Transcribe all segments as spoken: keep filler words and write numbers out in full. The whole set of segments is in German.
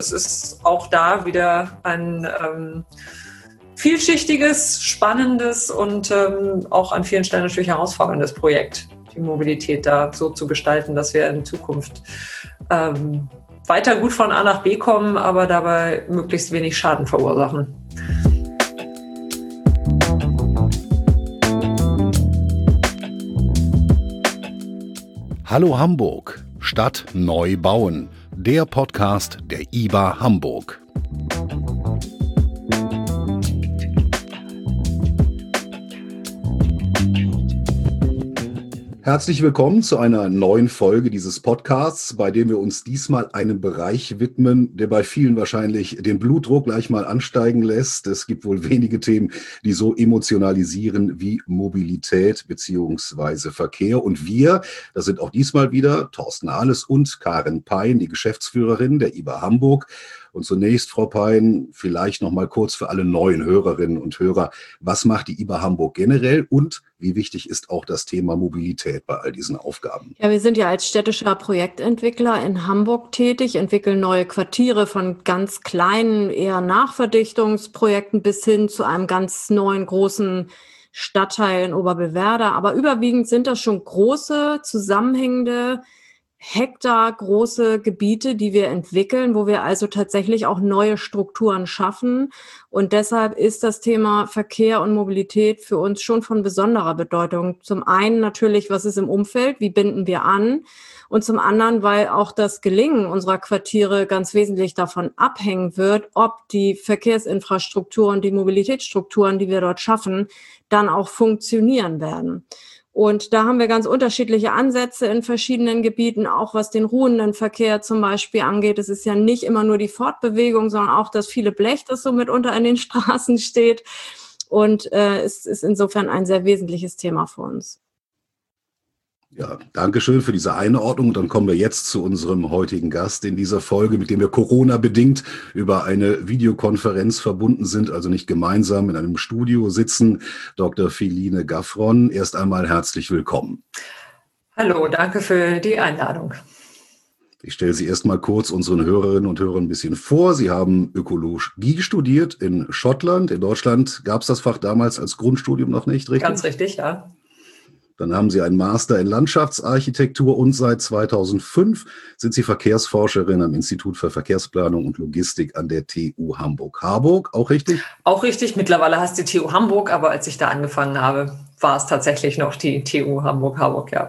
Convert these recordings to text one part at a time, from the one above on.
es ist auch da wieder ein ähm, vielschichtiges, spannendes und ähm, auch an vielen Stellen natürlich herausforderndes Projekt, die Mobilität da so zu gestalten, dass wir in Zukunft ähm, weiter gut von A nach B kommen, aber dabei möglichst wenig Schaden verursachen. Hallo Hamburg, Stadt neu bauen, der Podcast der I B A Hamburg. Herzlich willkommen zu einer neuen Folge dieses Podcasts, bei dem wir uns diesmal einem Bereich widmen, der bei vielen wahrscheinlich den Blutdruck gleich mal ansteigen lässt. Es gibt wohl wenige Themen, die so emotionalisieren wie Mobilität bzw. Verkehr. Und wir, das sind auch diesmal wieder Thorsten Ahles und Karin Pein, die Geschäftsführerin der I B A Hamburg. Und zunächst, Frau Pein, vielleicht noch mal kurz für alle neuen Hörerinnen und Hörer, was macht die I B A Hamburg generell und wie wichtig ist auch das Thema Mobilität bei all diesen Aufgaben? Ja, wir sind ja als städtischer Projektentwickler in Hamburg tätig, entwickeln neue Quartiere von ganz kleinen, eher Nachverdichtungsprojekten bis hin zu einem ganz neuen, großen Stadtteil in Oberbewerder. Aber überwiegend sind das schon große, zusammenhängende, Hektar große Gebiete, die wir entwickeln, wo wir also tatsächlich auch neue Strukturen schaffen. Und deshalb ist das Thema Verkehr und Mobilität für uns schon von besonderer Bedeutung. Zum einen natürlich, was ist im Umfeld, wie binden wir an? Und zum anderen, weil auch das Gelingen unserer Quartiere ganz wesentlich davon abhängen wird, ob die Verkehrsinfrastruktur und die Mobilitätsstrukturen, die wir dort schaffen, dann auch funktionieren werden. Und da haben wir ganz unterschiedliche Ansätze in verschiedenen Gebieten, auch was den ruhenden Verkehr zum Beispiel angeht. Es ist ja nicht immer nur die Fortbewegung, sondern auch das viele Blech, das so mitunter in den Straßen steht. Und äh, es ist insofern ein sehr wesentliches Thema für uns. Ja, danke schön für diese Einordnung. Und dann kommen wir jetzt zu unserem heutigen Gast in dieser Folge, mit dem wir Corona-bedingt über eine Videokonferenz verbunden sind, also nicht gemeinsam in einem Studio sitzen. Doktor Feline Gaffron, erst einmal herzlich willkommen. Hallo, danke für die Einladung. Ich stelle Sie erst mal kurz unseren Hörerinnen und Hörern ein bisschen vor. Sie haben Ökologie studiert in Schottland. In Deutschland gab es das Fach damals als Grundstudium noch nicht, richtig? Ganz richtig, ja. Dann haben Sie einen Master in Landschaftsarchitektur und seit zweitausendfünf sind Sie Verkehrsforscherin am Institut für Verkehrsplanung und Logistik an der T U Hamburg-Harburg. Auch richtig? Auch richtig. Mittlerweile heißt die T U Hamburg, aber als ich da angefangen habe, war es tatsächlich noch die T U Hamburg-Harburg, ja.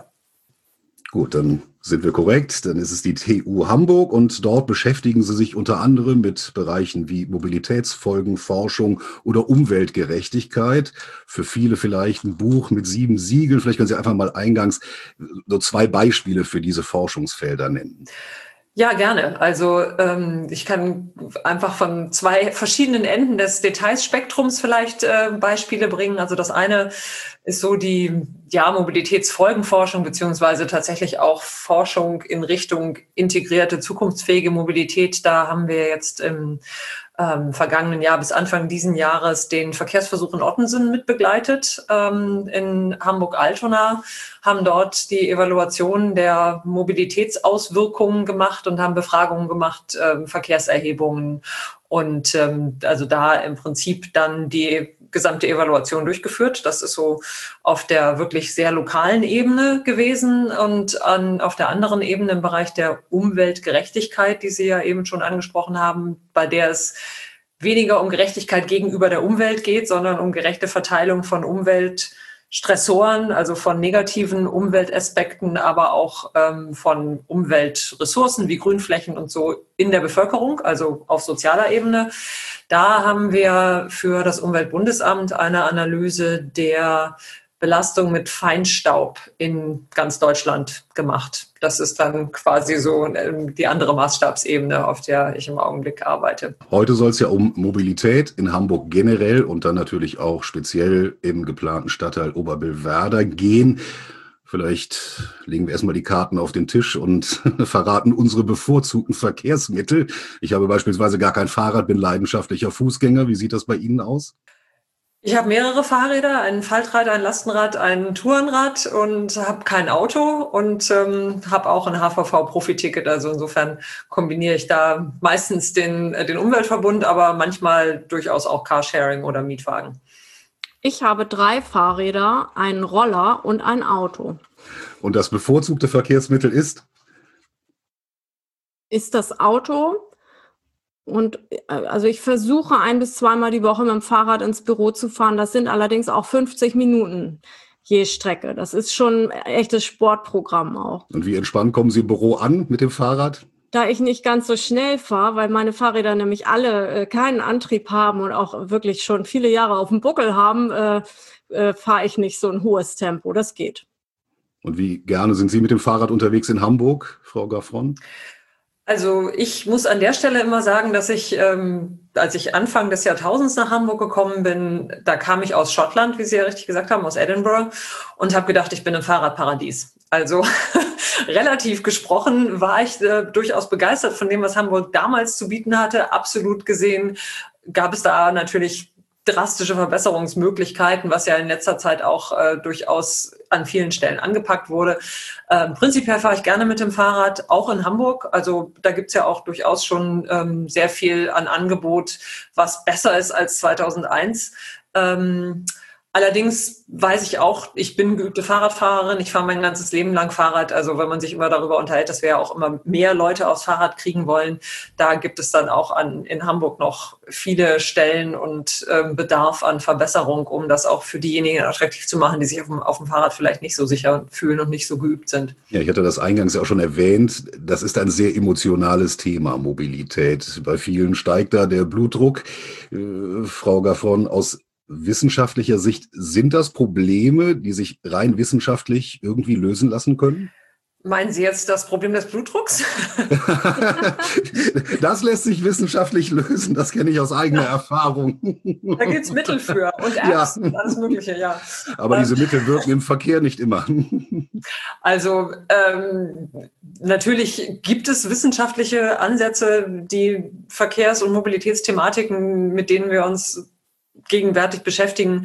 Gut, dann sind wir korrekt. Dann ist es die T U Hamburg und dort beschäftigen Sie sich unter anderem mit Bereichen wie Mobilitätsfolgenforschung oder Umweltgerechtigkeit. Für viele vielleicht ein Buch mit sieben Siegeln. Vielleicht können Sie einfach mal eingangs so zwei Beispiele für diese Forschungsfelder nennen. Ja, gerne. Also ähm, ich kann einfach von zwei verschiedenen Enden des Detailspektrums vielleicht äh, Beispiele bringen. Also das eine ist so die ja, Mobilitätsfolgenforschung beziehungsweise tatsächlich auch Forschung in Richtung integrierte, zukunftsfähige Mobilität. Da haben wir jetzt im ähm, vergangenen Jahr bis Anfang diesen Jahres den Verkehrsversuch in Ottensen mit begleitet ähm, in Hamburg-Altona, haben dort die Evaluation der Mobilitätsauswirkungen gemacht und haben Befragungen gemacht, ähm, Verkehrserhebungen und ähm, also da im Prinzip dann die gesamte Evaluation durchgeführt. Das ist so auf der wirklich sehr lokalen Ebene gewesen und an, auf der anderen Ebene im Bereich der Umweltgerechtigkeit, die Sie ja eben schon angesprochen haben, bei der es weniger um Gerechtigkeit gegenüber der Umwelt geht, sondern um gerechte Verteilung von Umweltstressoren, also von negativen Umweltaspekten, aber auch ähm, von Umweltressourcen wie Grünflächen und so in der Bevölkerung, also auf sozialer Ebene. Da haben wir für das Umweltbundesamt eine Analyse der Belastung mit Feinstaub in ganz Deutschland gemacht. Das ist dann quasi so die andere Maßstabsebene, auf der ich im Augenblick arbeite. Heute soll es ja um Mobilität in Hamburg generell und dann natürlich auch speziell im geplanten Stadtteil Oberbewerder gehen. Vielleicht legen wir erstmal die Karten auf den Tisch und verraten unsere bevorzugten Verkehrsmittel. Ich habe beispielsweise gar kein Fahrrad, bin leidenschaftlicher Fußgänger. Wie sieht das bei Ihnen aus? Ich habe mehrere Fahrräder, ein Faltrad, ein Lastenrad, ein Tourenrad und habe kein Auto und ähm, habe auch ein H V V-Profi-Ticket. Also insofern kombiniere ich da meistens den, äh, den Umweltverbund, aber manchmal durchaus auch Carsharing oder Mietwagen. Ich habe drei Fahrräder, einen Roller und ein Auto. Und das bevorzugte Verkehrsmittel ist? Ist das Auto. Und also ich versuche ein bis zweimal die Woche mit dem Fahrrad ins Büro zu fahren. Das sind allerdings auch fünfzig Minuten je Strecke. Das ist schon ein echtes Sportprogramm auch. Und wie entspannt kommen Sie im Büro an mit dem Fahrrad? Da ich nicht ganz so schnell fahre, weil meine Fahrräder nämlich alle äh, keinen Antrieb haben und auch wirklich schon viele Jahre auf dem Buckel haben, äh, äh, fahre ich nicht so ein hohes Tempo. Das geht. Und wie gerne sind Sie mit dem Fahrrad unterwegs in Hamburg, Frau Gaffron? Also ich muss an der Stelle immer sagen, dass ich, ähm, als ich Anfang des Jahrtausends nach Hamburg gekommen bin, da kam ich aus Schottland, wie Sie ja richtig gesagt haben, aus Edinburgh und habe gedacht, ich bin im Fahrradparadies. Also relativ gesprochen war ich äh, durchaus begeistert von dem, was Hamburg damals zu bieten hatte. Absolut gesehen gab es da natürlich drastische Verbesserungsmöglichkeiten, was ja in letzter Zeit auch äh, durchaus an vielen Stellen angepackt wurde. Ähm, prinzipiell fahre ich gerne mit dem Fahrrad, auch in Hamburg. Also da gibt's ja auch durchaus schon ähm, sehr viel an Angebot, was besser ist als zweitausendeins. Ähm, Allerdings weiß ich auch, ich bin geübte Fahrradfahrerin, ich fahre mein ganzes Leben lang Fahrrad. Also wenn man sich immer darüber unterhält, dass wir ja auch immer mehr Leute aufs Fahrrad kriegen wollen, da gibt es dann auch an, in Hamburg noch viele Stellen und ähm, Bedarf an Verbesserung, um das auch für diejenigen attraktiv zu machen, die sich auf dem, auf dem Fahrrad vielleicht nicht so sicher fühlen und nicht so geübt sind. Ja, ich hatte das eingangs ja auch schon erwähnt. Das ist ein sehr emotionales Thema, Mobilität. Bei vielen steigt da der Blutdruck. Äh, Frau Gaffron, aus wissenschaftlicher Sicht, sind das Probleme, die sich rein wissenschaftlich irgendwie lösen lassen können? Meinen Sie jetzt das Problem des Blutdrucks? Das lässt sich wissenschaftlich lösen, das kenne ich aus eigener Erfahrung. Da gibt es Mittel für und Apps ja. Und alles Mögliche, ja. Aber ähm, diese Mittel wirken im Verkehr nicht immer. Also ähm, natürlich gibt es wissenschaftliche Ansätze, die Verkehrs- und Mobilitätsthematiken, mit denen wir uns gegenwärtig beschäftigen,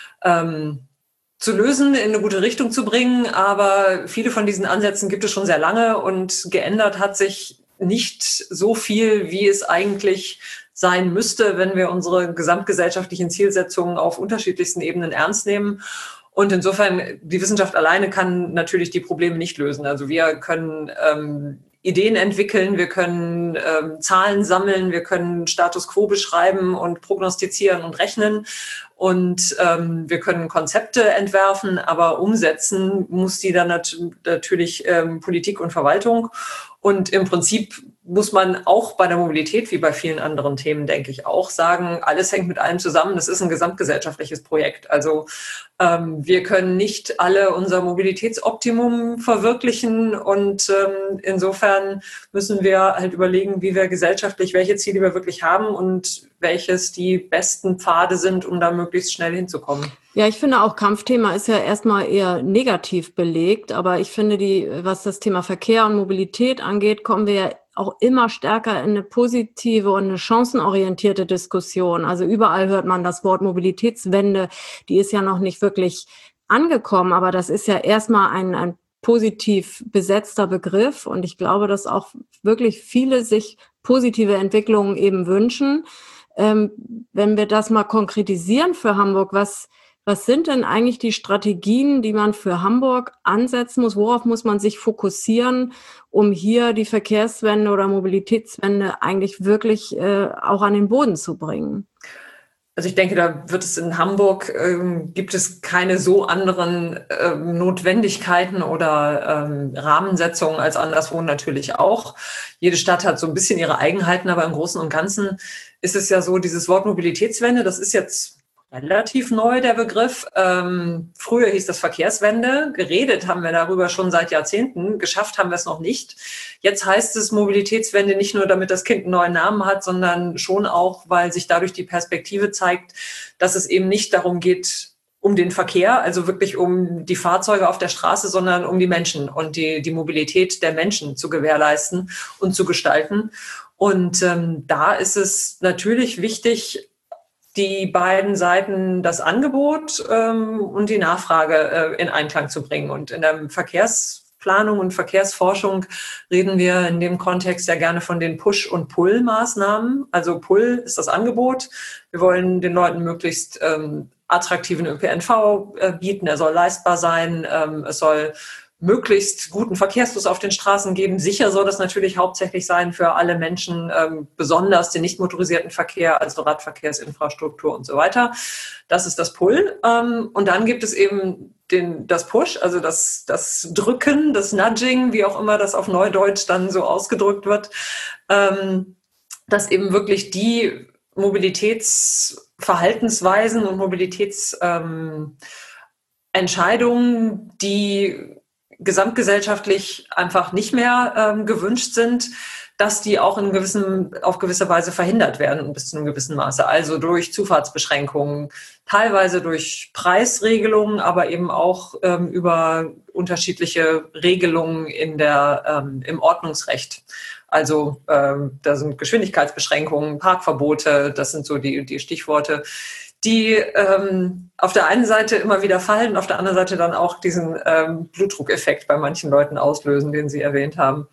ähm, zu lösen, in eine gute Richtung zu bringen. Aber viele von diesen Ansätzen gibt es schon sehr lange und geändert hat sich nicht so viel, wie es eigentlich sein müsste, wenn wir unsere gesamtgesellschaftlichen Zielsetzungen auf unterschiedlichsten Ebenen ernst nehmen. Und insofern, die Wissenschaft alleine kann natürlich die Probleme nicht lösen. Also wir können ähm, Ideen entwickeln, wir können ähm, Zahlen sammeln, wir können Status quo beschreiben und prognostizieren und rechnen und ähm, wir können Konzepte entwerfen, aber umsetzen muss die dann nat- natürlich ähm, Politik und Verwaltung. Und im Prinzip muss man auch bei der Mobilität, wie bei vielen anderen Themen, denke ich, auch sagen, alles hängt mit allem zusammen. Das ist ein gesamtgesellschaftliches Projekt. Also ähm, wir können nicht alle unser Mobilitätsoptimum verwirklichen und ähm, insofern müssen wir halt überlegen, wie wir gesellschaftlich, welche Ziele wir wirklich haben und welches die besten Pfade sind, um da möglichst schnell hinzukommen. Ja, ich finde auch Kampfthema ist ja erstmal eher negativ belegt, aber ich finde, die, was das Thema Verkehr und Mobilität angeht, kommen wir ja auch immer stärker in eine positive und eine chancenorientierte Diskussion. Also überall hört man das Wort Mobilitätswende, die ist ja noch nicht wirklich angekommen, aber das ist ja erstmal ein, ein positiv besetzter Begriff und ich glaube, dass auch wirklich viele sich positive Entwicklungen eben wünschen. Ähm, wenn wir das mal konkretisieren für Hamburg, was Was sind denn eigentlich die Strategien, die man für Hamburg ansetzen muss? Worauf muss man sich fokussieren, um hier die Verkehrswende oder Mobilitätswende eigentlich wirklich äh, auch an den Boden zu bringen? Also ich denke, da wird es in Hamburg, ähm, gibt es keine so anderen ähm, Notwendigkeiten oder ähm, Rahmensetzungen als anderswo natürlich auch. Jede Stadt hat so ein bisschen ihre Eigenheiten, aber im Großen und Ganzen ist es ja so, dieses Wort Mobilitätswende, das ist jetzt relativ neu, der Begriff. Ähm, früher hieß das Verkehrswende. Geredet haben wir darüber schon seit Jahrzehnten. Geschafft haben wir es noch nicht. Jetzt heißt es Mobilitätswende nicht nur, damit das Kind einen neuen Namen hat, sondern schon auch, weil sich dadurch die Perspektive zeigt, dass es eben nicht darum geht, um den Verkehr, also wirklich um die Fahrzeuge auf der Straße, sondern um die Menschen und die, die Mobilität der Menschen zu gewährleisten und zu gestalten. Und ähm, da ist es natürlich wichtig, die beiden Seiten, das Angebot ähm, und die Nachfrage äh, in Einklang zu bringen. Und in der Verkehrsplanung und Verkehrsforschung reden wir in dem Kontext sehr gerne von den Push- und Pull-Maßnahmen. Also Pull ist das Angebot. Wir wollen den Leuten möglichst ähm, attraktiven Ö P N V äh, bieten. Er soll leistbar sein. Ähm, es soll möglichst guten Verkehrsfluss auf den Straßen geben. Sicher soll das natürlich hauptsächlich sein für alle Menschen, ähm, besonders den nicht motorisierten Verkehr, also Radverkehrsinfrastruktur und so weiter. Das ist das Pull. Ähm, und dann gibt es eben den, das Push, also das, das Drücken, das Nudging, wie auch immer das auf Neudeutsch dann so ausgedrückt wird, ähm, dass eben wirklich die Mobilitätsverhaltensweisen und Mobilitätsentscheidungen, ähm, die gesamtgesellschaftlich einfach nicht mehr ähm, gewünscht sind, dass die auch in gewissem, auf gewisse Weise verhindert werden bis zu einem gewissen Maße. Also durch Zufahrtsbeschränkungen, teilweise durch Preisregelungen, aber eben auch ähm, über unterschiedliche Regelungen in der, ähm, im Ordnungsrecht. Also ähm, da sind Geschwindigkeitsbeschränkungen, Parkverbote, das sind so die, die Stichworte, die ähm, auf der einen Seite immer wieder fallen und auf der anderen Seite dann auch diesen ähm, Blutdruckeffekt bei manchen Leuten auslösen, den Sie erwähnt haben.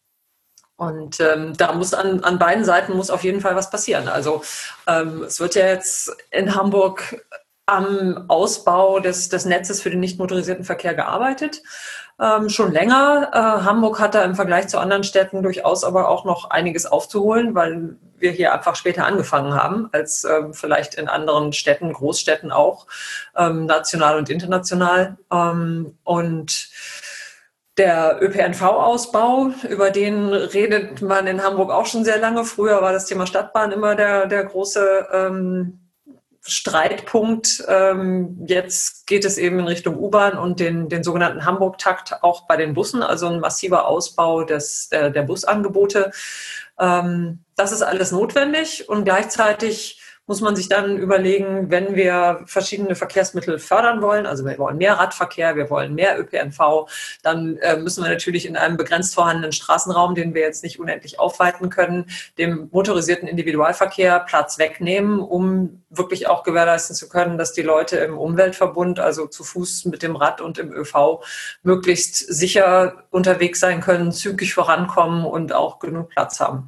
Und ähm, da muss an, an beiden Seiten muss auf jeden Fall was passieren. Also ähm, es wird ja jetzt in Hamburg am Ausbau des, des Netzes für den nicht motorisierten Verkehr gearbeitet. Ähm, schon länger. Äh, Hamburg hat da im Vergleich zu anderen Städten durchaus aber auch noch einiges aufzuholen, weil wir hier einfach später angefangen haben, als ähm, vielleicht in anderen Städten, Großstädten auch, ähm, national und international. Ähm, und der Ö P N V-Ausbau, über den redet man in Hamburg auch schon sehr lange. Früher war das Thema Stadtbahn immer der, der große ähm, Streitpunkt. Ähm, jetzt geht es eben in Richtung U-Bahn und den, den sogenannten Hamburg-Takt auch bei den Bussen, also ein massiver Ausbau des, der, der Busangebote. Ähm, das ist alles notwendig und gleichzeitig muss man sich dann überlegen, wenn wir verschiedene Verkehrsmittel fördern wollen, also wir wollen mehr Radverkehr, wir wollen mehr Ö P N V, dann äh, müssen wir natürlich in einem begrenzt vorhandenen Straßenraum, den wir jetzt nicht unendlich aufweiten können, dem motorisierten Individualverkehr Platz wegnehmen, um wirklich auch gewährleisten zu können, dass die Leute im Umweltverbund, also zu Fuß mit dem Rad und im Ö V, möglichst sicher unterwegs sein können, zügig vorankommen und auch genug Platz haben.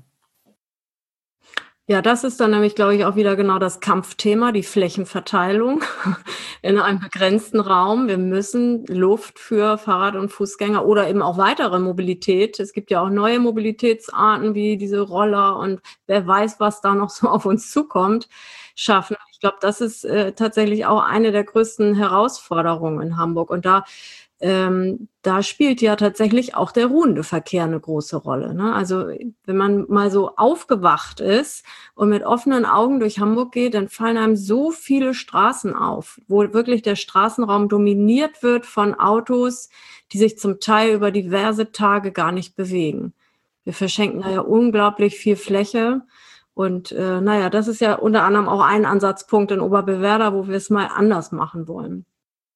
Ja, das ist dann nämlich, glaube ich, auch wieder genau das Kampfthema, die Flächenverteilung in einem begrenzten Raum. Wir müssen Luft für Fahrrad- und Fußgänger oder eben auch weitere Mobilität. Es gibt ja auch neue Mobilitätsarten wie diese Roller und wer weiß, was da noch so auf uns zukommt, schaffen. Ich glaube, das ist äh, tatsächlich auch eine der größten Herausforderungen in Hamburg. Und da Ähm, da spielt ja tatsächlich auch der ruhende Verkehr eine große Rolle, ne? Also wenn man mal so aufgewacht ist und mit offenen Augen durch Hamburg geht, dann fallen einem so viele Straßen auf, wo wirklich der Straßenraum dominiert wird von Autos, die sich zum Teil über diverse Tage gar nicht bewegen. Wir verschenken da ja unglaublich viel Fläche. Und äh, naja, das ist ja unter anderem auch ein Ansatzpunkt in Oberbewerder, wo wir es mal anders machen wollen.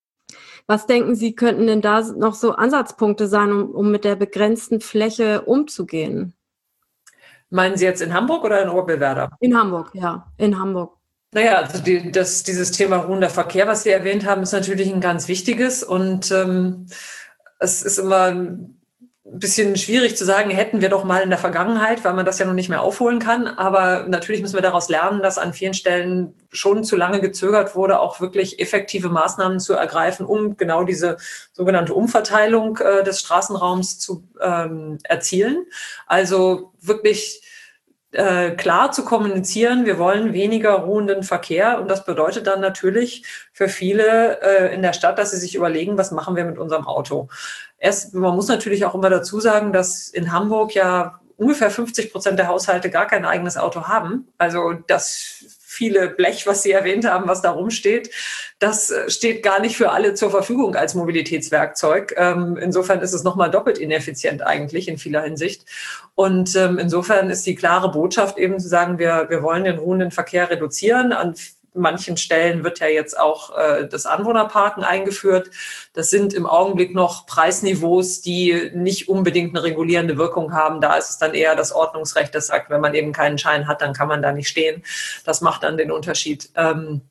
Was denken Sie, könnten denn da noch so Ansatzpunkte sein, um, um mit der begrenzten Fläche umzugehen? Meinen Sie jetzt in Hamburg oder in Oberbewerder? In Hamburg, ja, in Hamburg. Naja, also die, das, dieses Thema ruhender Verkehr, was Sie erwähnt haben, ist natürlich ein ganz wichtiges. Und ähm, es ist immer ein bisschen schwierig zu sagen, hätten wir doch mal in der Vergangenheit, weil man das ja noch nicht mehr aufholen kann. Aber natürlich müssen wir daraus lernen, dass an vielen Stellen schon zu lange gezögert wurde, auch wirklich effektive Maßnahmen zu ergreifen, um genau diese sogenannte Umverteilung äh, des Straßenraums zu ähm, erzielen. Also wirklich äh, klar zu kommunizieren, wir wollen weniger ruhenden Verkehr. Und das bedeutet dann natürlich für viele äh, in der Stadt, dass sie sich überlegen, was machen wir mit unserem Auto. Erst, man muss natürlich auch immer dazu sagen, dass in Hamburg ja ungefähr fünfzig Prozent der Haushalte gar kein eigenes Auto haben. Also das viele Blech, was Sie erwähnt haben, was da rumsteht, das steht gar nicht für alle zur Verfügung als Mobilitätswerkzeug. Ähm, insofern ist es nochmal doppelt ineffizient eigentlich in vieler Hinsicht. Und ähm, insofern ist die klare Botschaft eben zu sagen, wir, wir wollen den ruhenden Verkehr reduzieren. An manchen Stellen wird ja jetzt auch äh, das Anwohnerparken eingeführt. Das sind im Augenblick noch Preisniveaus, die nicht unbedingt eine regulierende Wirkung haben. Da ist es dann eher das Ordnungsrecht, das sagt, wenn man eben keinen Schein hat, dann kann man da nicht stehen. Das macht dann den Unterschied. Ähm,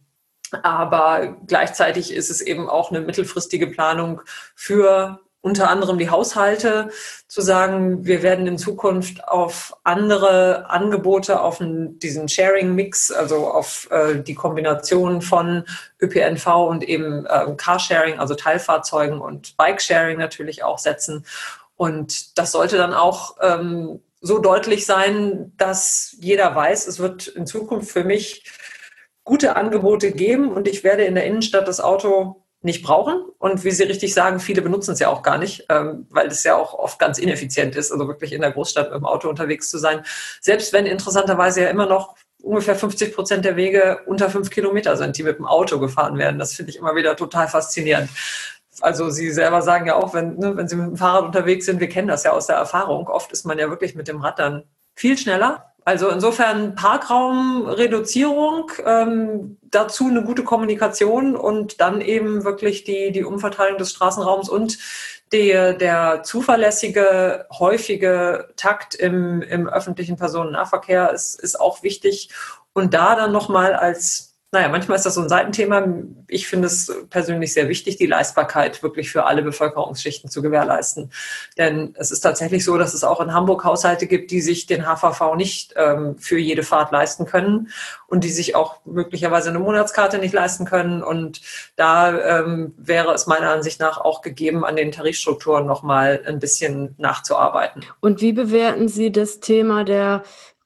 aber gleichzeitig ist es eben auch eine mittelfristige Planung für unter anderem die Haushalte, zu sagen, wir werden in Zukunft auf andere Angebote, auf einen, diesen Sharing-Mix, also auf äh, die Kombination von Ö P N V und eben äh, Carsharing, also Teilfahrzeugen und Bikesharing natürlich auch setzen. Und das sollte dann auch ähm, so deutlich sein, dass jeder weiß, es wird in Zukunft für mich gute Angebote geben und ich werde in der Innenstadt das Auto nicht brauchen. Und wie Sie richtig sagen, viele benutzen es ja auch gar nicht, ähm, weil es ja auch oft ganz ineffizient ist, also wirklich in der Großstadt mit dem Auto unterwegs zu sein. Selbst wenn interessanterweise ja immer noch ungefähr fünfzig Prozent der Wege unter fünf Kilometer sind, die mit dem Auto gefahren werden. Das finde ich immer wieder total faszinierend. Also Sie selber sagen ja auch, wenn, ne, wenn Sie mit dem Fahrrad unterwegs sind, wir kennen das ja aus der Erfahrung, oft ist man ja wirklich mit dem Rad dann viel schneller. Also insofern Parkraumreduzierung, ähm, dazu eine gute Kommunikation und dann eben wirklich die, die Umverteilung des Straßenraums und die, der zuverlässige, häufige Takt im, im öffentlichen Personennahverkehr ist, ist auch wichtig. Und da dann nochmal als Naja, manchmal ist das so ein Seitenthema. Ich finde es persönlich sehr wichtig, die Leistbarkeit wirklich für alle Bevölkerungsschichten zu gewährleisten. Denn es ist tatsächlich so, dass es auch in Hamburg Haushalte gibt, die sich den H V V nicht ähm, für jede Fahrt leisten können und die sich auch möglicherweise eine Monatskarte nicht leisten können. Und da ähm, wäre es meiner Ansicht nach auch gegeben, an den Tarifstrukturen nochmal ein bisschen nachzuarbeiten. Und wie bewerten Sie das Thema der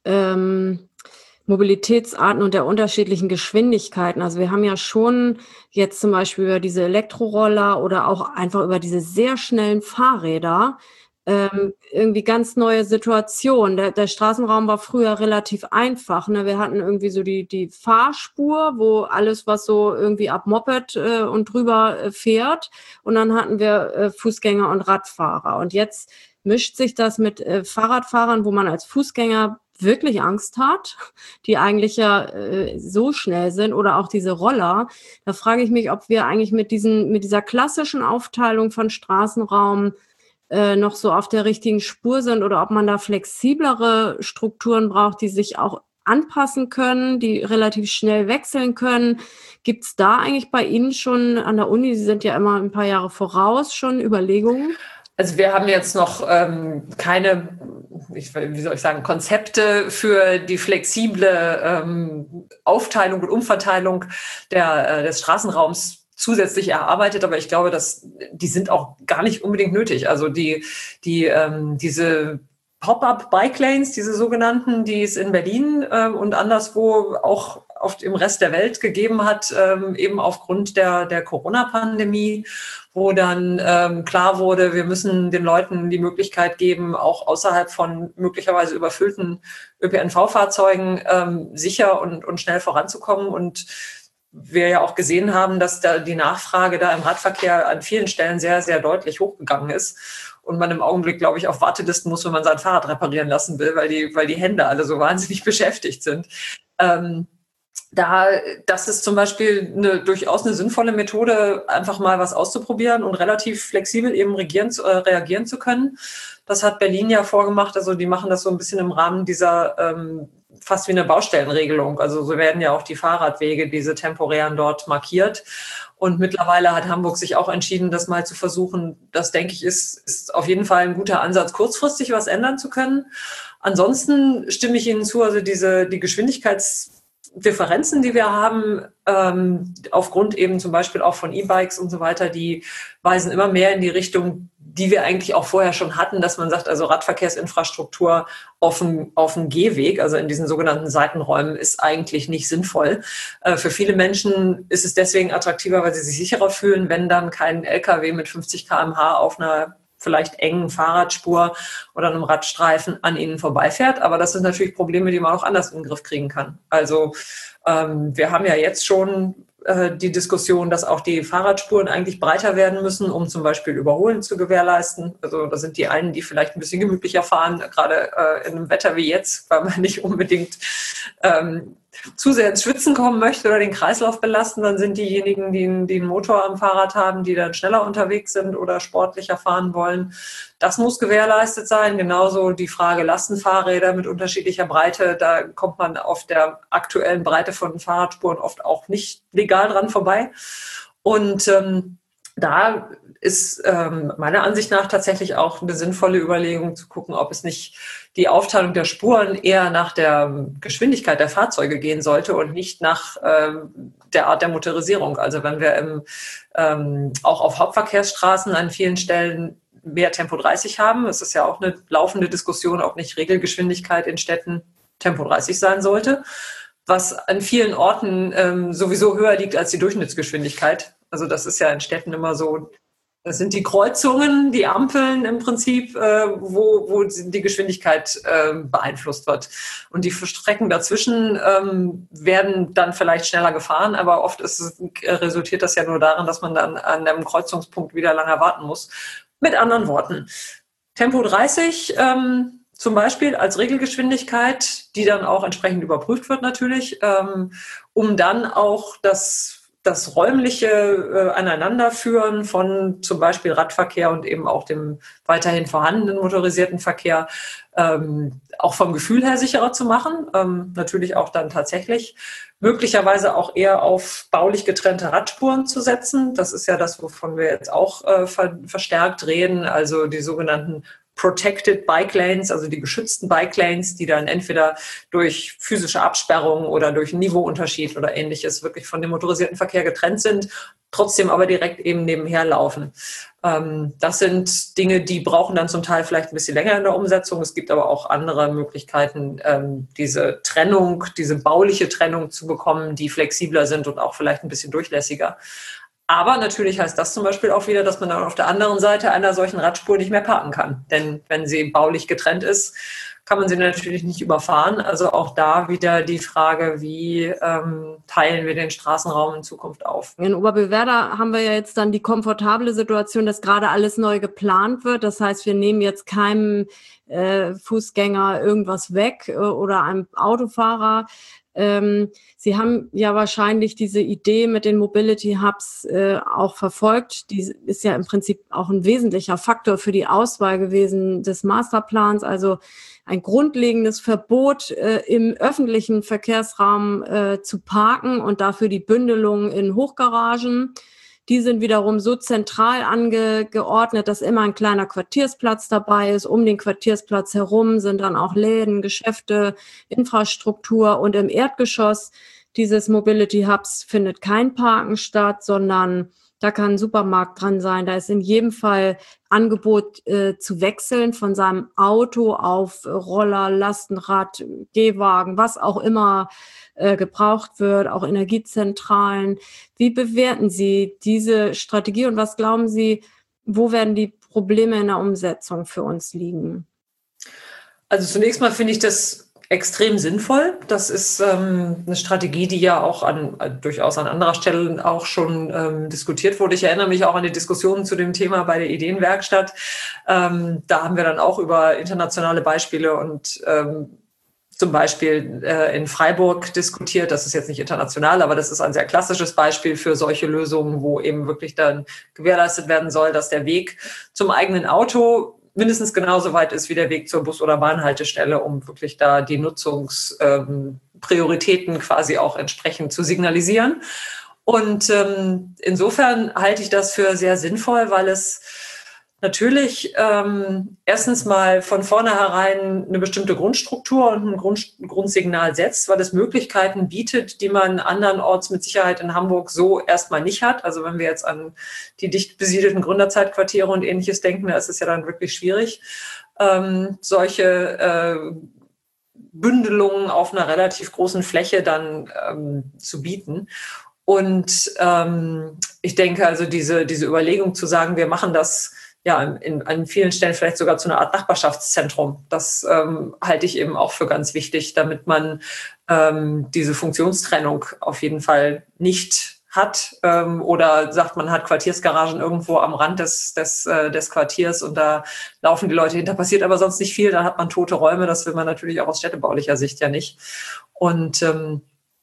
ähm Mobilitätsarten und der unterschiedlichen Geschwindigkeiten? Also wir haben ja schon jetzt zum Beispiel über diese Elektroroller oder auch einfach über diese sehr schnellen Fahrräder ähm, irgendwie ganz neue Situationen. Der, der Straßenraum war früher relativ einfach. Ne? Wir hatten irgendwie so die, die Fahrspur, wo alles, was so irgendwie ab Moped äh, und drüber äh, fährt. Und dann hatten wir äh, Fußgänger und Radfahrer. Und jetzt mischt sich das mit äh, Fahrradfahrern, wo man als Fußgänger wirklich Angst hat, die eigentlich ja äh, so schnell sind, oder auch diese Roller. Da frage ich mich, ob wir eigentlich mit diesen mit dieser klassischen Aufteilung von Straßenraum äh, noch so auf der richtigen Spur sind oder ob man da flexiblere Strukturen braucht, die sich auch anpassen können, die relativ schnell wechseln können. Gibt es da eigentlich bei Ihnen schon an der Uni, Sie sind ja immer ein paar Jahre voraus, schon Überlegungen? Also wir haben jetzt noch ähm, keine, ich, wie soll ich sagen, Konzepte für die flexible ähm, Aufteilung und Umverteilung der, äh, des Straßenraums zusätzlich erarbeitet, aber ich glaube, dass die sind auch gar nicht unbedingt nötig. Also die, die ähm, diese Pop-up-Bike-Lanes, diese sogenannten, die es in Berlin ähm, und anderswo auch oft im Rest der Welt gegeben hat, ähm, eben aufgrund der, der Corona-Pandemie, wo dann ähm, klar wurde, wir müssen den Leuten die Möglichkeit geben, auch außerhalb von möglicherweise überfüllten Ö P N V-Fahrzeugen ähm, sicher und, und schnell voranzukommen. Und wir ja auch gesehen haben, dass da die Nachfrage da im Radverkehr an vielen Stellen sehr, sehr deutlich hochgegangen ist. Und man im Augenblick, glaube ich, auf Wartelisten muss, wenn man sein Fahrrad reparieren lassen will, weil die, weil die Hände alle so wahnsinnig beschäftigt sind. Ähm, Da, das ist zum Beispiel eine, durchaus eine sinnvolle Methode, einfach mal was auszuprobieren und relativ flexibel eben regieren, äh, reagieren zu können. Das hat Berlin ja vorgemacht. Also die machen das so ein bisschen im Rahmen dieser ähm, fast wie eine Baustellenregelung. Also so werden ja auch die Fahrradwege, diese temporären, dort markiert. Und mittlerweile hat Hamburg sich auch entschieden, das mal zu versuchen. Das, denke ich, ist, ist auf jeden Fall ein guter Ansatz, kurzfristig was ändern zu können. Ansonsten stimme ich Ihnen zu, also diese die Geschwindigkeits Differenzen, die wir haben, ähm, aufgrund eben zum Beispiel auch von E-Bikes und so weiter, die weisen immer mehr in die Richtung, die wir eigentlich auch vorher schon hatten, dass man sagt, also Radverkehrsinfrastruktur auf dem, auf dem Gehweg, also in diesen sogenannten Seitenräumen, ist eigentlich nicht sinnvoll. Äh, für viele Menschen ist es deswegen attraktiver, weil sie sich sicherer fühlen, wenn dann kein L K W mit fünfzig Kilometer pro Stunde auf einer vielleicht engen Fahrradspur oder einem Radstreifen an ihnen vorbeifährt. Aber das sind natürlich Probleme, die man auch anders in den Griff kriegen kann. Also ähm, wir haben ja jetzt schon äh, die Diskussion, dass auch die Fahrradspuren eigentlich breiter werden müssen, um zum Beispiel Überholen zu gewährleisten. Also da sind die einen, die vielleicht ein bisschen gemütlicher fahren, gerade äh, in einem Wetter wie jetzt, weil man nicht unbedingt ähm, zu sehr ins Schwitzen kommen möchte oder den Kreislauf belasten. Dann sind diejenigen, die, die einen Motor am Fahrrad haben, die dann schneller unterwegs sind oder sportlicher fahren wollen. Das muss gewährleistet sein. Genauso die Frage Lastenfahrräder mit unterschiedlicher Breite. Da kommt man auf der aktuellen Breite von Fahrradspuren oft auch nicht legal dran vorbei. Und ähm, da ist ähm, meiner Ansicht nach tatsächlich auch eine sinnvolle Überlegung zu gucken, ob es nicht die Aufteilung der Spuren eher nach der Geschwindigkeit der Fahrzeuge gehen sollte und nicht nach ähm, der Art der Motorisierung. Also wenn wir im, ähm, auch auf Hauptverkehrsstraßen an vielen Stellen mehr Tempo dreißig haben, es ist ja auch eine laufende Diskussion, ob nicht Regelgeschwindigkeit in Städten Tempo dreißig sein sollte, was an vielen Orten ähm, sowieso höher liegt als die Durchschnittsgeschwindigkeit. Also das ist ja in Städten immer so. Das sind die Kreuzungen, die Ampeln im Prinzip, äh, wo, wo die Geschwindigkeit äh, beeinflusst wird. Und die Strecken dazwischen ähm, werden dann vielleicht schneller gefahren, aber oft ist, äh, resultiert das ja nur darin, dass man dann an einem Kreuzungspunkt wieder lange warten muss. Mit anderen Worten, Tempo dreißig ähm, zum Beispiel als Regelgeschwindigkeit, die dann auch entsprechend überprüft wird natürlich, ähm, um dann auch das das räumliche äh, Aneinanderführen von zum Beispiel Radverkehr und eben auch dem weiterhin vorhandenen motorisierten Verkehr ähm, auch vom Gefühl her sicherer zu machen. Ähm, natürlich auch dann tatsächlich möglicherweise auch eher auf baulich getrennte Radspuren zu setzen. Das ist ja das, wovon wir jetzt auch äh, ver- verstärkt reden, also die sogenannten Protected Bike Lanes, also die geschützten Bike Lanes, die dann entweder durch physische Absperrung oder durch einen Niveauunterschied oder ähnliches wirklich von dem motorisierten Verkehr getrennt sind, trotzdem aber direkt eben nebenher laufen. Ähm, das sind Dinge, die brauchen dann zum Teil vielleicht ein bisschen länger in der Umsetzung. Es gibt aber auch andere Möglichkeiten, ähm, diese Trennung, diese bauliche Trennung zu bekommen, die flexibler sind und auch vielleicht ein bisschen durchlässiger. Aber natürlich heißt das zum Beispiel auch wieder, dass man dann auf der anderen Seite einer solchen Radspur nicht mehr parken kann. Denn wenn sie baulich getrennt ist, kann man sie natürlich nicht überfahren. Also auch da wieder die Frage, wie ähm, teilen wir den Straßenraum in Zukunft auf? In Oberbewerder haben wir ja jetzt dann die komfortable Situation, dass gerade alles neu geplant wird. Das heißt, wir nehmen jetzt keinem äh, Fußgänger irgendwas weg äh, oder einem Autofahrer. Ähm, Sie haben ja wahrscheinlich diese Idee mit den Mobility Hubs äh, auch verfolgt. Die ist ja im Prinzip auch ein wesentlicher Faktor für die Auswahl gewesen des Masterplans. Also ein grundlegendes Verbot äh, im öffentlichen Verkehrsraum äh, zu parken und dafür die Bündelung in Hochgaragen. Die sind wiederum so zentral angeordnet, dass immer ein kleiner Quartiersplatz dabei ist. Um den Quartiersplatz herum sind dann auch Läden, Geschäfte, Infrastruktur. Und im Erdgeschoss dieses Mobility Hubs findet kein Parken statt, sondern da kann ein Supermarkt dran sein. Da ist in jedem Fall Angebot äh, zu wechseln von seinem Auto auf Roller, Lastenrad, Gehwagen, was auch immer äh, gebraucht wird, auch Energiezentralen. Wie bewerten Sie diese Strategie und was glauben Sie, wo werden die Probleme in der Umsetzung für uns liegen? Also zunächst mal finde ich das extrem sinnvoll. Das ist ähm, eine Strategie, die ja auch an, äh, durchaus an anderer Stelle auch schon ähm, diskutiert wurde. Ich erinnere mich auch an die Diskussionen zu dem Thema bei der Ideenwerkstatt. Ähm, da haben wir dann auch über internationale Beispiele und ähm, zum Beispiel äh, in Freiburg diskutiert. Das ist jetzt nicht international, aber das ist ein sehr klassisches Beispiel für solche Lösungen, wo eben wirklich dann gewährleistet werden soll, dass der Weg zum eigenen Auto mindestens genauso weit ist wie der Weg zur Bus- oder Bahnhaltestelle, um wirklich da die Nutzungsprioritäten ähm, quasi auch entsprechend zu signalisieren. Und ähm, insofern halte ich das für sehr sinnvoll, weil es natürlich ähm, erstens mal von vornherein eine bestimmte Grundstruktur und ein Grund, Grundsignal setzt, weil es Möglichkeiten bietet, die man andernorts mit Sicherheit in Hamburg so erstmal nicht hat. Also wenn wir jetzt an die dicht besiedelten Gründerzeitquartiere und Ähnliches denken, da ist es ja dann wirklich schwierig, ähm, solche äh, Bündelungen auf einer relativ großen Fläche dann ähm, zu bieten. Und ähm, ich denke also diese, diese Überlegung zu sagen, wir machen das ja, in, an vielen Stellen vielleicht sogar zu einer Art Nachbarschaftszentrum. Das ähm, halte ich eben auch für ganz wichtig, damit man ähm, diese Funktionstrennung auf jeden Fall nicht hat, ähm, oder sagt, man hat Quartiersgaragen irgendwo am Rand des, des, äh, des Quartiers und da laufen die Leute hinter, passiert aber sonst nicht viel, dann hat man tote Räume, das will man natürlich auch aus städtebaulicher Sicht ja nicht. Und ähm,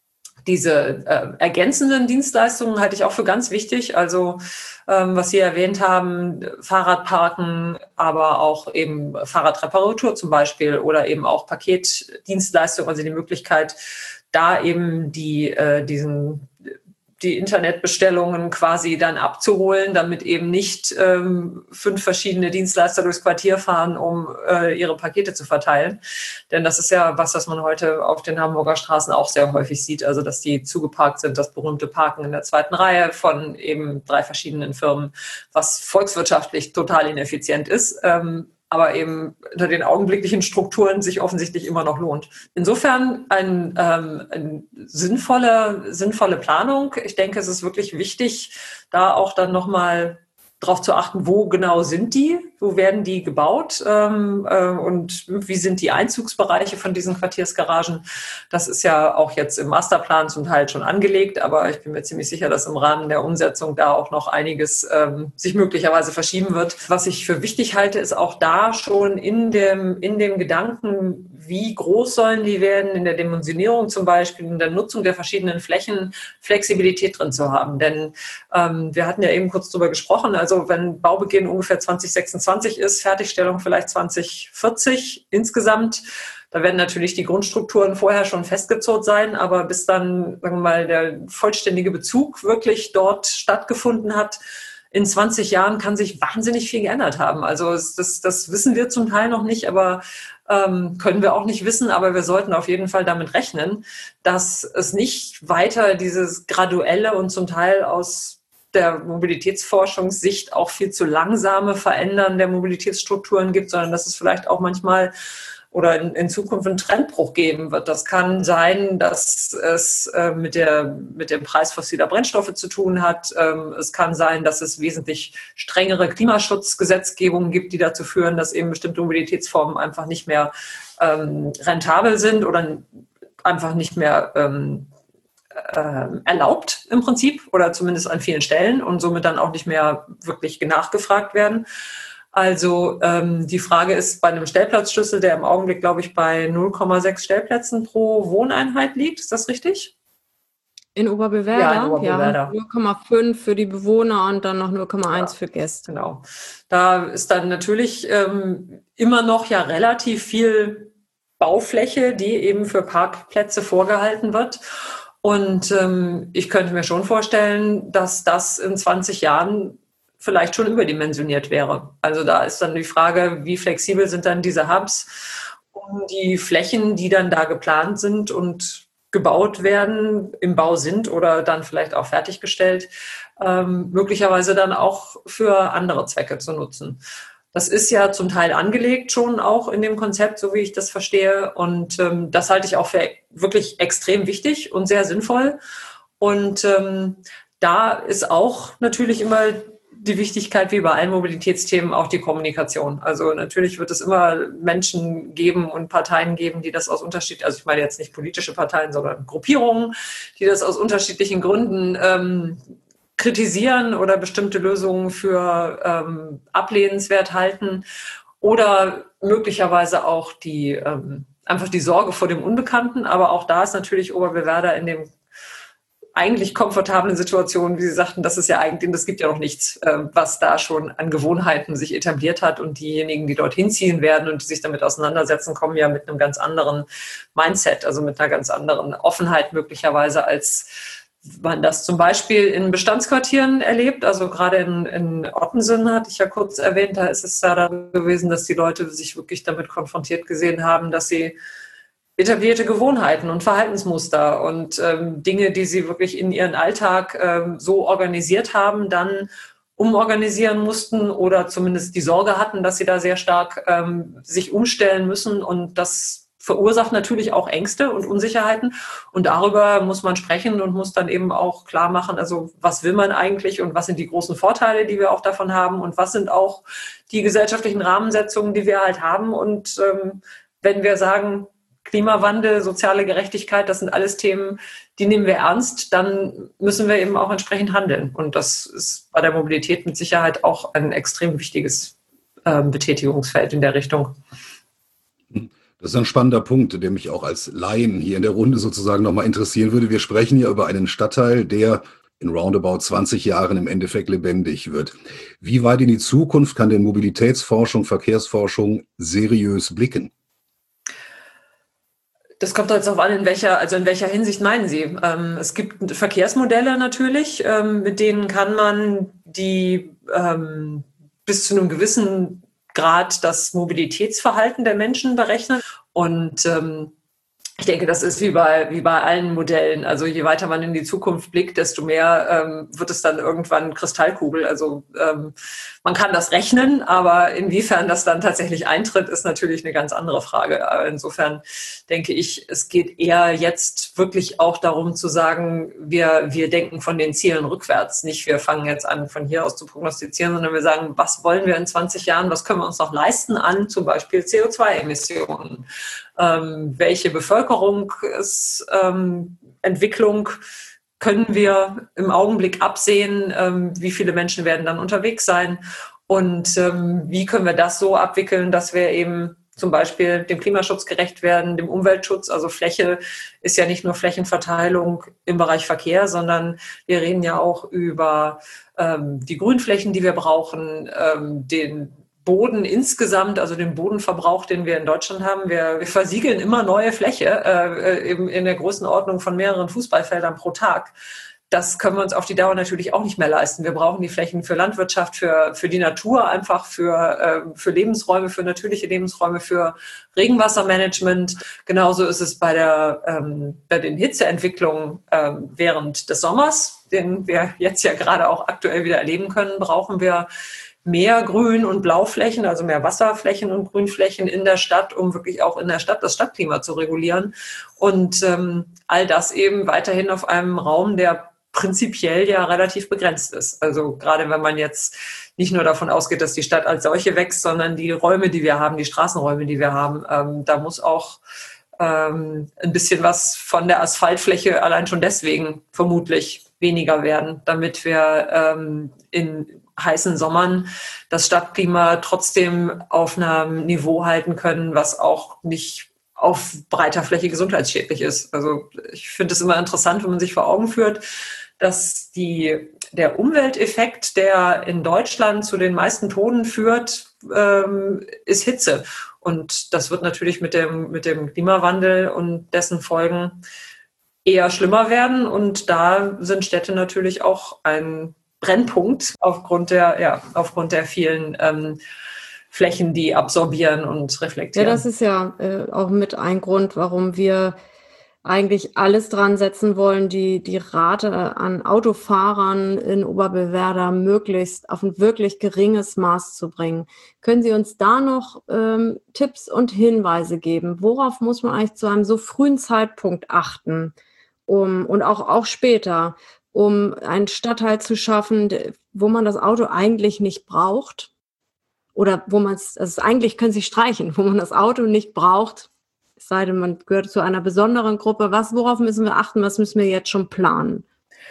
diese äh, ergänzenden Dienstleistungen halte ich auch für ganz wichtig, also ähm, was Sie erwähnt haben, Fahrradparken, aber auch eben Fahrradreparatur zum Beispiel oder eben auch Paketdienstleistungen, also die Möglichkeit, da eben die, äh, diesen die Internetbestellungen quasi dann abzuholen, damit eben nicht ähm, fünf verschiedene Dienstleister durchs Quartier fahren, um äh, ihre Pakete zu verteilen. Denn das ist ja was, was man heute auf den Hamburger Straßen auch sehr häufig sieht, also dass die zugeparkt sind, das berühmte Parken in der zweiten Reihe von eben drei verschiedenen Firmen, was volkswirtschaftlich total ineffizient ist, ähm, aber eben unter den augenblicklichen Strukturen sich offensichtlich immer noch lohnt. Insofern ein, ähm, eine sinnvolle, sinnvolle Planung. Ich denke, es ist wirklich wichtig, da auch dann nochmal darauf zu achten, wo genau sind die, wo werden die gebaut ähm, äh, und wie sind die Einzugsbereiche von diesen Quartiersgaragen. Das ist ja auch jetzt im Masterplan zum Teil schon angelegt, aber ich bin mir ziemlich sicher, dass im Rahmen der Umsetzung da auch noch einiges ähm, sich möglicherweise verschieben wird. Was ich für wichtig halte, ist auch da schon in dem, in dem Gedanken, wie groß sollen die werden, in der Dimensionierung zum Beispiel, in der Nutzung der verschiedenen Flächen Flexibilität drin zu haben. Denn ähm, wir hatten ja eben kurz drüber gesprochen, also wenn Baubeginn ungefähr zwanzig sechsundzwanzig ist, Fertigstellung vielleicht zwanzig vierzig insgesamt, da werden natürlich die Grundstrukturen vorher schon festgezurrt sein, aber bis dann, sagen wir mal, der vollständige Bezug wirklich dort stattgefunden hat, in zwanzig Jahren kann sich wahnsinnig viel geändert haben. Also das, das wissen wir zum Teil noch nicht, aber ähm, können wir auch nicht wissen. Aber wir sollten auf jeden Fall damit rechnen, dass es nicht weiter dieses graduelle und zum Teil aus der Mobilitätsforschungssicht auch viel zu langsame Verändern der Mobilitätsstrukturen gibt, sondern dass es vielleicht auch manchmal oder in, in Zukunft einen Trendbruch geben wird. Das kann sein, dass es äh, mit, der, mit dem Preis fossiler Brennstoffe zu tun hat. Ähm, es kann sein, dass es wesentlich strengere Klimaschutzgesetzgebungen gibt, die dazu führen, dass eben bestimmte Mobilitätsformen einfach nicht mehr ähm, rentabel sind oder einfach nicht mehr ähm, äh, erlaubt im Prinzip oder zumindest an vielen Stellen und somit dann auch nicht mehr wirklich nachgefragt werden. Also ähm, die Frage ist bei einem Stellplatzschlüssel, der im Augenblick, glaube ich, bei null Komma sechs Stellplätzen pro Wohneinheit liegt. Ist das richtig? In Oberbewerder? Ja, in Oberbewerder. Ja, null Komma fünf für die Bewohner und dann noch null Komma eins ja, für Gäste. Genau. Da ist dann natürlich ähm, immer noch ja relativ viel Baufläche, die eben für Parkplätze vorgehalten wird. Und ähm, ich könnte mir schon vorstellen, dass das in zwanzig Jahren vielleicht schon überdimensioniert wäre. Also da ist dann die Frage, wie flexibel sind dann diese Hubs, um die Flächen, die dann da geplant sind und gebaut werden, im Bau sind oder dann vielleicht auch fertiggestellt, ähm, möglicherweise dann auch für andere Zwecke zu nutzen. Das ist ja zum Teil angelegt schon auch in dem Konzept, so wie ich das verstehe. Und ähm, das halte ich auch für wirklich extrem wichtig und sehr sinnvoll. Und ähm, da ist auch natürlich immer die Wichtigkeit, wie bei allen Mobilitätsthemen, auch die Kommunikation. Also natürlich wird es immer Menschen geben und Parteien geben, die das aus unterschiedlichen, also ich meine jetzt nicht politische Parteien, sondern Gruppierungen, die das aus unterschiedlichen Gründen ähm, kritisieren oder bestimmte Lösungen für ähm, ablehnenswert halten oder möglicherweise auch die ähm, einfach die Sorge vor dem Unbekannten. Aber auch da ist natürlich Oberbewerder in dem eigentlich komfortablen Situationen, wie Sie sagten, das ist ja eigentlich, das gibt ja noch nichts, äh, was da schon an Gewohnheiten sich etabliert hat und diejenigen, die dorthin ziehen werden und die sich damit auseinandersetzen, kommen ja mit einem ganz anderen Mindset, also mit einer ganz anderen Offenheit möglicherweise, als man das zum Beispiel in Bestandsquartieren erlebt. Also gerade in, in Ottensen, hatte ich ja kurz erwähnt, da ist es ja da gewesen, dass die Leute sich wirklich damit konfrontiert gesehen haben, dass sie etablierte Gewohnheiten und Verhaltensmuster und ähm, Dinge, die sie wirklich in ihren Alltag ähm, so organisiert haben, dann umorganisieren mussten oder zumindest die Sorge hatten, dass sie da sehr stark ähm, sich umstellen müssen. Und das verursacht natürlich auch Ängste und Unsicherheiten. Und darüber muss man sprechen und muss dann eben auch klar machen, also was will man eigentlich und was sind die großen Vorteile, die wir auch davon haben und was sind auch die gesellschaftlichen Rahmensetzungen, die wir halt haben. Und ähm, wenn wir sagen, Klimawandel, soziale Gerechtigkeit, das sind alles Themen, die nehmen wir ernst, dann müssen wir eben auch entsprechend handeln. Und das ist bei der Mobilität mit Sicherheit auch ein extrem wichtiges äh, Betätigungsfeld in der Richtung. Das ist ein spannender Punkt, der mich auch als Laien hier in der Runde sozusagen nochmal interessieren würde. Wir sprechen hier über einen Stadtteil, der in roundabout zwanzig Jahren im Endeffekt lebendig wird. Wie weit in die Zukunft kann denn Mobilitätsforschung, Verkehrsforschung seriös blicken? Das kommt jetzt darauf an, in welcher, also in welcher Hinsicht meinen Sie? Ähm, es gibt Verkehrsmodelle natürlich, ähm, mit denen kann man die ähm, bis zu einem gewissen Grad das Mobilitätsverhalten der Menschen berechnen. Und ähm, ich denke, das ist wie bei, wie bei allen Modellen. Also je weiter man in die Zukunft blickt, desto mehr ähm, wird es dann irgendwann Kristallkugel. Also ähm, man kann das rechnen, aber inwiefern das dann tatsächlich eintritt, ist natürlich eine ganz andere Frage. Aber insofern denke ich, es geht eher jetzt wirklich auch darum zu sagen, wir, wir denken von den Zielen rückwärts. Nicht wir fangen jetzt an, von hier aus zu prognostizieren, sondern wir sagen, was wollen wir in zwanzig Jahren, was können wir uns noch leisten an zum Beispiel C O zwei Emissionen? Ähm, welche Bevölkerungsentwicklung ähm, können wir im Augenblick absehen? Ähm, wie viele Menschen werden dann unterwegs sein? Und ähm, wie können wir das so abwickeln, dass wir eben zum Beispiel dem Klimaschutz gerecht werden, dem Umweltschutz? Also Fläche ist ja nicht nur Flächenverteilung im Bereich Verkehr, sondern wir reden ja auch über ähm, die Grünflächen, die wir brauchen, ähm, den Boden insgesamt, also den Bodenverbrauch, den wir in Deutschland haben. Wir, wir versiegeln immer neue Fläche, äh, eben in der Größenordnung von mehreren Fußballfeldern pro Tag. Das können wir uns auf die Dauer natürlich auch nicht mehr leisten. Wir brauchen die Flächen für Landwirtschaft, für, für die Natur, einfach für, äh, für Lebensräume, für natürliche Lebensräume, für Regenwassermanagement. Genauso ist es bei, der, ähm, bei den Hitzeentwicklungen ähm, während des Sommers, den wir jetzt ja gerade auch aktuell wieder erleben können, brauchen wir mehr Grün- und Blauflächen, also mehr Wasserflächen und Grünflächen in der Stadt, um wirklich auch in der Stadt das Stadtklima zu regulieren. Und ähm, all das eben weiterhin auf einem Raum, der prinzipiell ja relativ begrenzt ist. Also gerade wenn man jetzt nicht nur davon ausgeht, dass die Stadt als solche wächst, sondern die Räume, die wir haben, die Straßenräume, die wir haben, ähm, da muss auch ähm, ein bisschen was von der Asphaltfläche allein schon deswegen vermutlich weniger werden, damit wir ähm, in heißen Sommern das Stadtklima trotzdem auf einem Niveau halten können, was auch nicht auf breiter Fläche gesundheitsschädlich ist. Also ich finde es immer interessant, wenn man sich vor Augen führt, dass die, der Umwelteffekt, der in Deutschland zu den meisten Toten führt, ähm, ist Hitze. Und das wird natürlich mit dem, mit dem Klimawandel und dessen Folgen eher schlimmer werden. Und da sind Städte natürlich auch ein Brennpunkt aufgrund der, ja, aufgrund der vielen ähm, Flächen, die absorbieren und reflektieren. Ja, das ist ja äh, auch mit ein Grund, warum wir eigentlich alles dran setzen wollen, die, die Rate an Autofahrern in Oberbewerder möglichst auf ein wirklich geringes Maß zu bringen. Können Sie uns da noch ähm, Tipps und Hinweise geben? Worauf muss man eigentlich zu einem so frühen Zeitpunkt achten, um und auch, auch später, um einen Stadtteil zu schaffen, wo man das Auto eigentlich nicht braucht? Oder wo man es, also eigentlich können Sie streichen, wo man das Auto nicht braucht, es sei denn, man gehört zu einer besonderen Gruppe. Was, worauf müssen wir achten? Was müssen wir jetzt schon planen?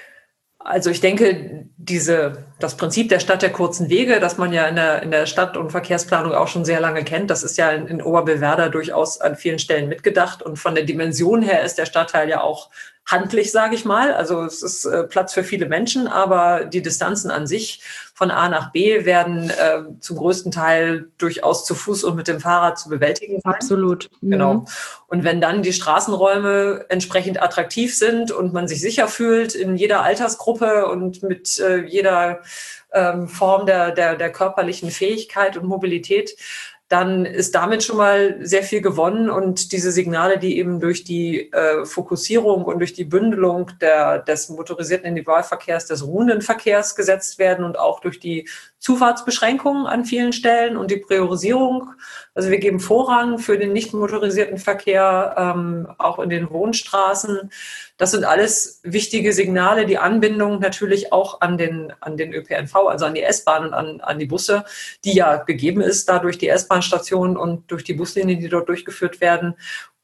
Also ich denke, diese, das Prinzip der Stadt der kurzen Wege, das man ja in der, in der Stadt- und Verkehrsplanung auch schon sehr lange kennt, das ist ja in, in Oberbewerder durchaus an vielen Stellen mitgedacht. Und von der Dimension her ist der Stadtteil ja auch handlich, sage ich mal. Also es ist äh, Platz für viele Menschen, aber die Distanzen an sich von A nach B werden äh, zum größten Teil durchaus zu Fuß und mit dem Fahrrad zu bewältigen sein. Absolut. Mhm. Genau. Und wenn dann die Straßenräume entsprechend attraktiv sind und man sich sicher fühlt in jeder Altersgruppe und mit äh, jeder ähm, Form der, der, der körperlichen Fähigkeit und Mobilität, dann ist damit schon mal sehr viel gewonnen. Und diese Signale, die eben durch die äh, Fokussierung und durch die Bündelung der, des motorisierten Individualverkehrs, des ruhenden Verkehrs gesetzt werden und auch durch die Zufahrtsbeschränkungen an vielen Stellen und die Priorisierung. Also wir geben Vorrang für den nicht motorisierten Verkehr, ähm, auch in den Wohnstraßen. Das sind alles wichtige Signale, die Anbindung natürlich auch an den, an den Ö P N V, also an die S-Bahn und an, an die Busse, die ja gegeben ist, dadurch die S-Bahn-Stationen und durch die Buslinien, die dort durchgeführt werden.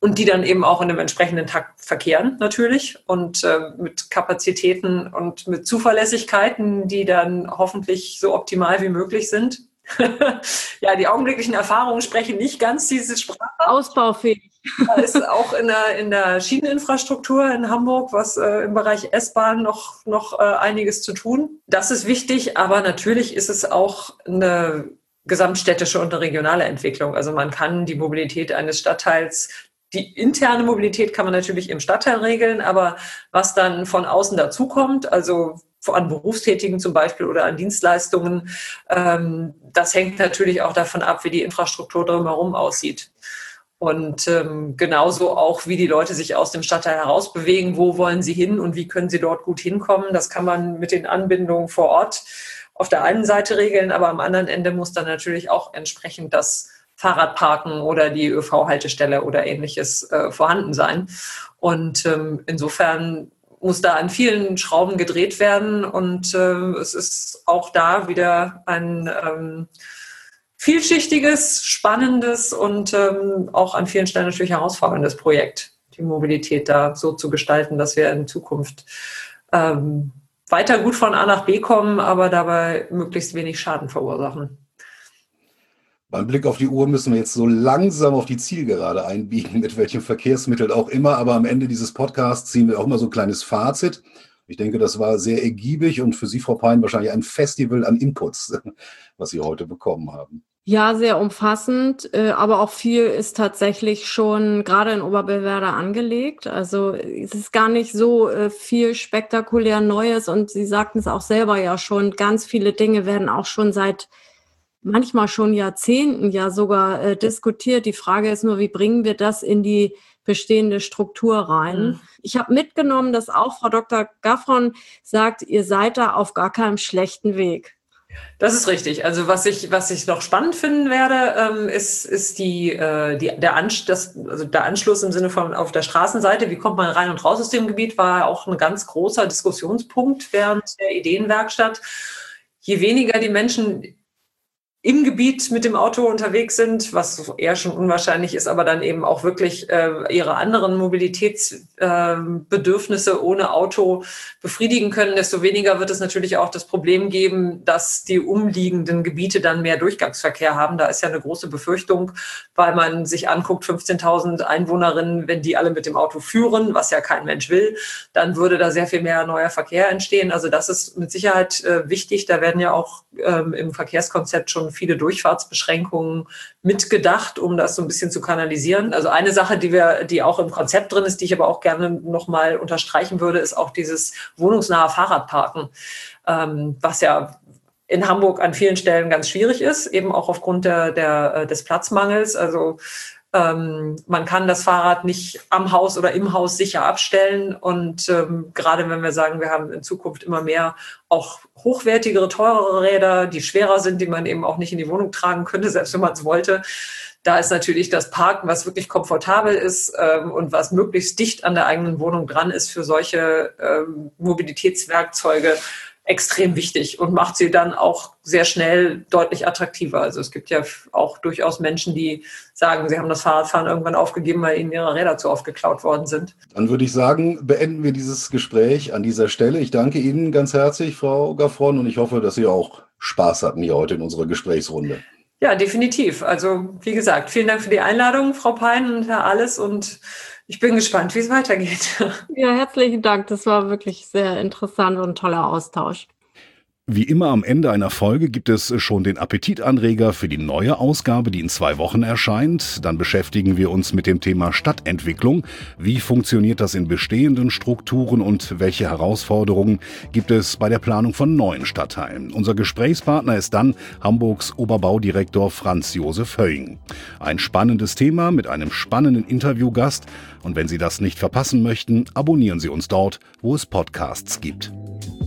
und die dann eben auch in einem entsprechenden Takt verkehren natürlich und äh, mit Kapazitäten und mit Zuverlässigkeiten, die dann hoffentlich so optimal wie möglich sind. Ja, die augenblicklichen Erfahrungen sprechen nicht ganz diese Sprache. Ausbaufähig. Da ist auch in der, in der Schieneninfrastruktur in Hamburg, was äh, im Bereich S-Bahn noch, noch äh, einiges zu tun. Das ist wichtig, aber natürlich ist es auch eine gesamtstädtische und eine regionale Entwicklung. Also man kann die Mobilität eines Stadtteils, die interne Mobilität kann man natürlich im Stadtteil regeln, aber was dann von außen dazukommt, also an Berufstätigen zum Beispiel oder an Dienstleistungen, ähm, das hängt natürlich auch davon ab, wie die Infrastruktur drumherum aussieht. Und ähm, genauso auch, wie die Leute sich aus dem Stadtteil herausbewegen, wo wollen sie hin und wie können sie dort gut hinkommen. Das kann man mit den Anbindungen vor Ort auf der einen Seite regeln, aber am anderen Ende muss dann natürlich auch entsprechend das Fahrradparken oder die ÖV-Haltestelle oder Ähnliches äh, vorhanden sein. Und ähm, insofern muss da an vielen Schrauben gedreht werden und äh, es ist auch da wieder ein ähm, vielschichtiges, spannendes und ähm, auch an vielen Stellen natürlich herausforderndes Projekt, die Mobilität da so zu gestalten, dass wir in Zukunft ähm, weiter gut von A nach B kommen, aber dabei möglichst wenig Schaden verursachen. Beim Blick auf die Uhr müssen wir jetzt so langsam auf die Zielgerade einbiegen, mit welchem Verkehrsmittel auch immer. Aber am Ende dieses Podcasts ziehen wir auch immer so ein kleines Fazit. Ich denke, das war sehr ergiebig und für Sie, Frau Pein, wahrscheinlich ein Festival an Inputs, was Sie heute bekommen haben. Ja, sehr umfassend, aber auch viel ist tatsächlich schon gerade in Oberbewerder angelegt. Also es ist gar nicht so viel spektakulär Neues und Sie sagten es auch selber ja schon, ganz viele Dinge werden auch schon seit manchmal schon Jahrzehnten ja sogar äh, diskutiert. Die Frage ist nur, wie bringen wir das in die bestehende Struktur rein? Mhm. Ich habe mitgenommen, dass auch Frau Doktor Gaffron sagt, ihr seid da auf gar keinem schlechten Weg. Das ist richtig. Also was ich, was ich noch spannend finden werde, ähm, ist, ist die, äh, die, der, Ansch- das, also der Anschluss im Sinne von auf der Straßenseite. Wie kommt man rein und raus aus dem Gebiet, war auch ein ganz großer Diskussionspunkt während der Ideenwerkstatt. Je weniger die Menschen im Gebiet mit dem Auto unterwegs sind, was eher schon unwahrscheinlich ist, aber dann eben auch wirklich äh, ihre anderen Mobilitätsbedürfnisse äh, ohne Auto befriedigen können, desto weniger wird es natürlich auch das Problem geben, dass die umliegenden Gebiete dann mehr Durchgangsverkehr haben. Da ist ja eine große Befürchtung, weil man sich anguckt, fünfzehntausend Einwohnerinnen, wenn die alle mit dem Auto führen, was ja kein Mensch will, dann würde da sehr viel mehr neuer Verkehr entstehen. Also das ist mit Sicherheit äh, wichtig. Da werden ja auch ähm, im Verkehrskonzept schon viele Durchfahrtsbeschränkungen mitgedacht, um das so ein bisschen zu kanalisieren. Also eine Sache, die wir, die auch im Konzept drin ist, die ich aber auch gerne nochmal unterstreichen würde, ist auch dieses wohnungsnahe Fahrradparken, ähm, was ja in Hamburg an vielen Stellen ganz schwierig ist, eben auch aufgrund der, der, des Platzmangels. Also ähm, man kann das Fahrrad nicht am Haus oder im Haus sicher abstellen. Und ähm, gerade wenn wir sagen, wir haben in Zukunft immer mehr auch hochwertigere, teurere Räder, die schwerer sind, die man eben auch nicht in die Wohnung tragen könnte, selbst wenn man es wollte. Da ist natürlich das Parken, was wirklich komfortabel ist ähm, und was möglichst dicht an der eigenen Wohnung dran ist, für solche ähm, Mobilitätswerkzeuge extrem wichtig und macht sie dann auch sehr schnell deutlich attraktiver. Also es gibt ja auch durchaus Menschen, die sagen, sie haben das Fahrradfahren irgendwann aufgegeben, weil ihnen ihre Räder zu oft geklaut worden sind. Dann würde ich sagen, beenden wir dieses Gespräch an dieser Stelle. Ich danke Ihnen ganz herzlich, Frau Gaffron, und ich hoffe, dass Sie auch Spaß hatten hier heute in unserer Gesprächsrunde. Ja, definitiv. Also wie gesagt, vielen Dank für die Einladung, Frau Pein und Herr Alles, und ich bin gespannt, wie es weitergeht. Ja, herzlichen Dank. Das war wirklich sehr interessant und ein toller Austausch. Wie immer am Ende einer Folge gibt es schon den Appetitanreger für die neue Ausgabe, die in zwei Wochen erscheint. Dann beschäftigen wir uns mit dem Thema Stadtentwicklung. Wie funktioniert das in bestehenden Strukturen und welche Herausforderungen gibt es bei der Planung von neuen Stadtteilen? Unser Gesprächspartner ist dann Hamburgs Oberbaudirektor Franz Josef Höing. Ein spannendes Thema mit einem spannenden Interviewgast. Und wenn Sie das nicht verpassen möchten, abonnieren Sie uns dort, wo es Podcasts gibt.